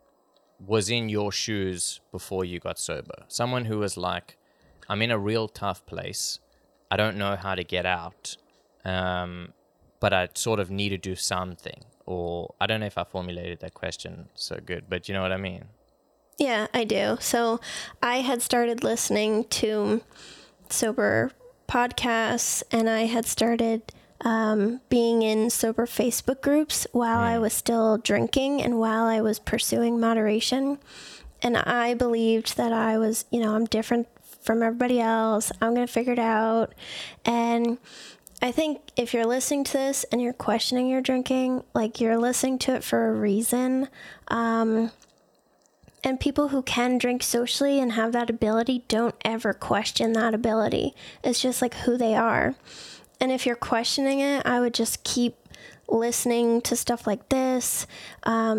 was in your shoes before you got sober? Someone who was like, I'm in a real tough place. I don't know how to get out, um, but I sort of need to do something. Or I don't know if I formulated that question so good, but you know what I mean? Yeah, I do. So I had started listening to sober podcasts, and I had started um, being in sober Facebook groups while I was still drinking and while I was pursuing moderation. And I believed that I was, you know, I'm different from everybody else. I'm going to figure it out. And I think if you're listening to this and you're questioning your drinking, like, you're listening to it for a reason. Um, And people who can drink socially and have that ability don't ever question that ability. It's just like who they are. And if you're questioning it, I would just keep listening to stuff like this. Um,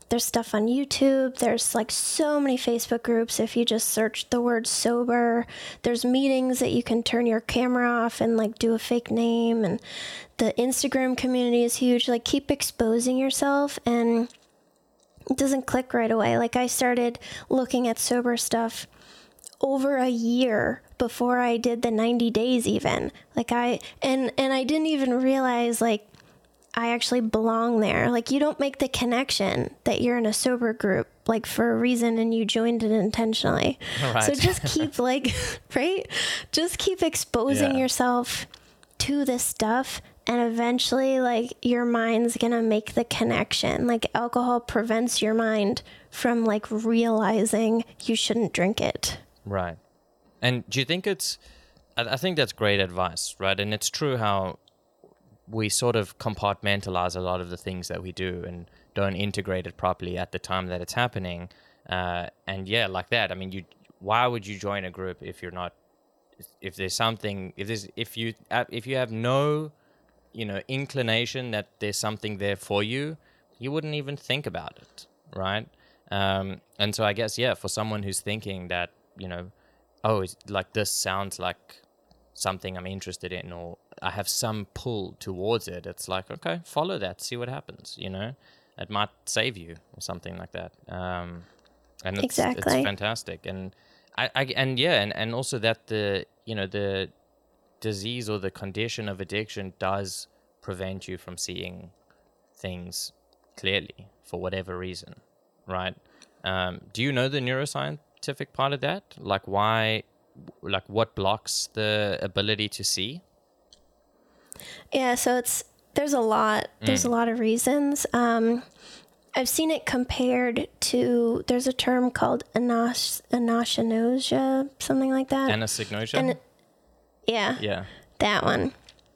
there's stuff on YouTube. There's like so many Facebook groups. If you just search the word sober, there's meetings that you can turn your camera off and like do a fake name. And the Instagram community is huge. Like, keep exposing yourself, and it doesn't click right away. Like, I started looking at sober stuff over a year before I did the ninety days even. Like I, and, and I didn't even realize like I actually belong there. Like, you don't make the connection that you're in a sober group, like, for a reason, and you joined it intentionally. Right. So just keep like, right? Just keep exposing Yeah. yourself to this stuff, and eventually like your mind's going to make the connection. Like, alcohol prevents your mind from like realizing you shouldn't drink it. Right. And do you think it's, I, I think that's great advice, right? And it's true how we sort of compartmentalize a lot of the things that we do and don't integrate it properly at the time that it's happening. Uh, and yeah, like that. I mean, you, why would you join a group if you're not, if there's something, if there's, if you, if you have no, you know, inclination that there's something there for you, you wouldn't even think about it, right? Um, and so I guess, yeah, for someone who's thinking that, you know, oh, it's like this sounds like something I'm interested in, or I have some pull towards it, it's like, okay, follow that, see what happens, you know? It might save you or something like that. Um, and it's, Exactly. it's fantastic. And I, I and yeah, and, and also that the, you know, the disease or the condition of addiction does prevent you from seeing things clearly for whatever reason, right? Um, do you know the neuroscientific part of that? Like why, like what blocks the ability to see? Yeah, so it's there's a lot there's Mm. a lot of reasons. Um, I've seen it compared to, there's a term called anos- anosognosia, something like that. Anosognosia? And it- yeah, yeah. that one.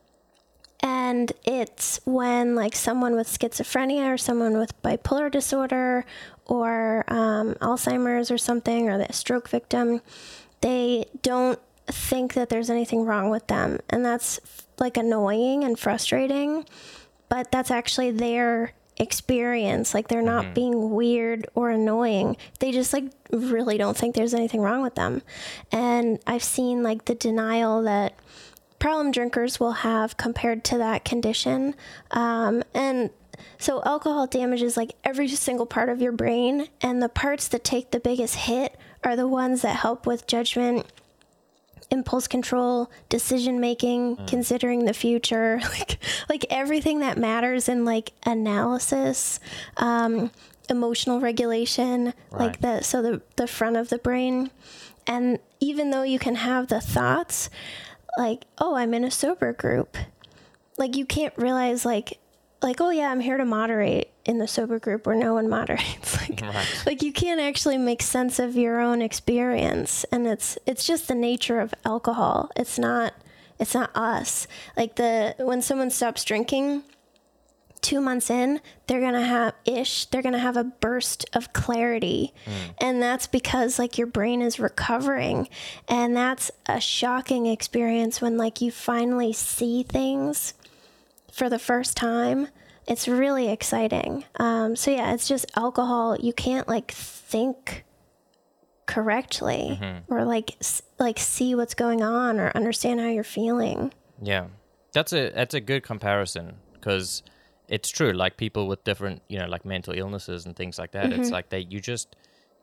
And it's when like someone with schizophrenia or someone with bipolar disorder or um, Alzheimer's or something, or the stroke victim, they don't think that there's anything wrong with them. And that's like annoying and frustrating, but that's actually their experience. Like, they're not Mhm. being weird or annoying. They just like really don't think there's anything wrong with them. And I've seen like the denial that problem drinkers will have compared to that condition. Um, and so alcohol damages like every single part of your brain, and the parts that take the biggest hit are the ones that help with judgment, impulse control, decision making, Mm. considering the future, like like everything that matters in like analysis, um, emotional regulation, like Right. the so the the front of the brain. And even though you can have the thoughts like, oh, I'm in a sober group, like you can't realize like like oh yeah, I'm here to moderate in the sober group where no one moderates. like Right. like you can't actually make sense of your own experience, and it's it's just the nature of alcohol. It's not it's not us. Like the when someone stops drinking, two months in, they're gonna have ish they're gonna have a burst of clarity. Mm. And that's because like your brain is recovering, and that's a shocking experience when like you finally see things for the first time. It's really exciting. Um, so yeah, it's just alcohol. You can't like think correctly Mhm. or like s- like see what's going on or understand how you're feeling. Yeah, that's a that's a good comparison, because it's true. Like people with different, you know, like mental illnesses and things like that. It's like they you just,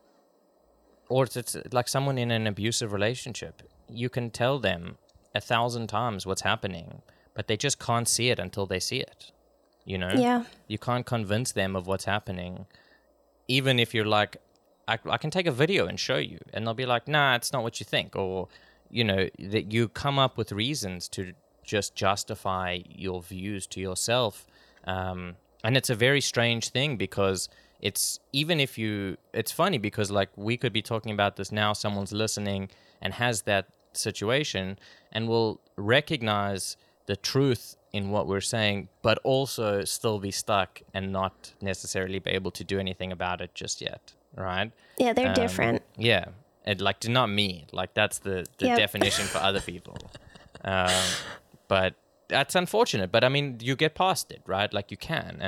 or it's, it's like someone in an abusive relationship. You can tell them a thousand times what's happening, but they just can't see it until they see it. You know, Yeah. you can't convince them of what's happening, even if you're like, I, I can take a video and show you, and they'll be like, nah, it's not what you think, or you know, that you come up with reasons to just justify your views to yourself. Um, and it's a very strange thing, because it's, even if you, it's funny because like we could be talking about this now, someone's listening and has that situation and will recognize the truth in what we're saying, but also still be stuck and not necessarily be able to do anything about it just yet, right? Yeah, they're Um, different. Yeah, and like, to not me, like that's the, the Yep. definition for other people. Um, but that's unfortunate. But I mean, you get past it, right? Like you can, and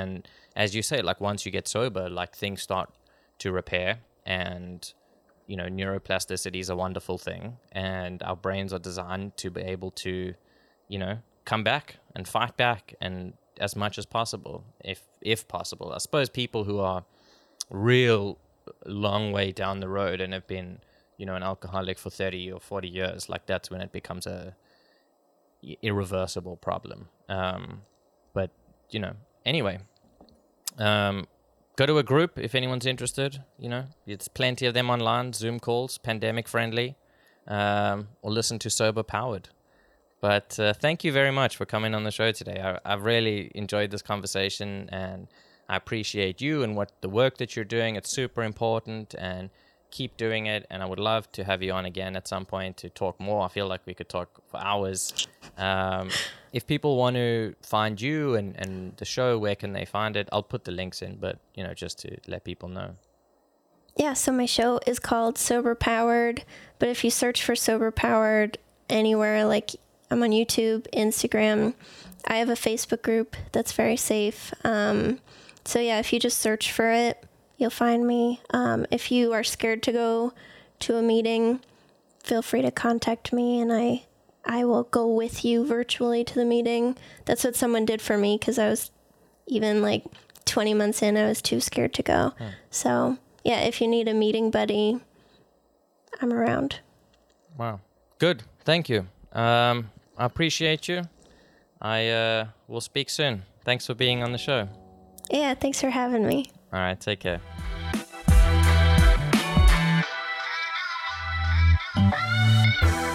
as you say, like once you get sober, like things start to repair, and you know, neuroplasticity is a wonderful thing, and our brains are designed to be able to, you know, come back and fight back, and as much as possible, if if possible. I suppose people who are real long way down the road and have been, you know, an alcoholic for thirty or forty years, like that's when it becomes a irreversible problem. Um, but, you know, anyway, um, go to a group if anyone's interested. You know, it's plenty of them online, Zoom calls, pandemic friendly, um, or listen to Sober Powered. But uh, thank you very much for coming on the show today. I, I've really enjoyed this conversation, and I appreciate you and what the work that you're doing. It's super important, and keep doing it. And I would love to have you on again at some point to talk more. I feel like we could talk for hours. Um, if people want to find you and, and the show, where can they find it? I'll put the links in, but, you know, just to let people know. Yeah, so my show is called Sober Powered, but if you search for Sober Powered anywhere, like I'm on YouTube, Instagram, I have a Facebook group that's very safe. Um, so yeah, if you just search for it, you'll find me. Um, if you are scared to go to a meeting, feel free to contact me, and I I will go with you virtually to the meeting. That's what someone did for me, because I was even like twenty months in, I was too scared to go. Hmm. So yeah, if you need a meeting buddy, I'm around. Wow. Good. Thank you. Um, I appreciate you. I uh, will speak soon. Thanks for being on the show. Yeah, thanks for having me. All right, take care. Thank you.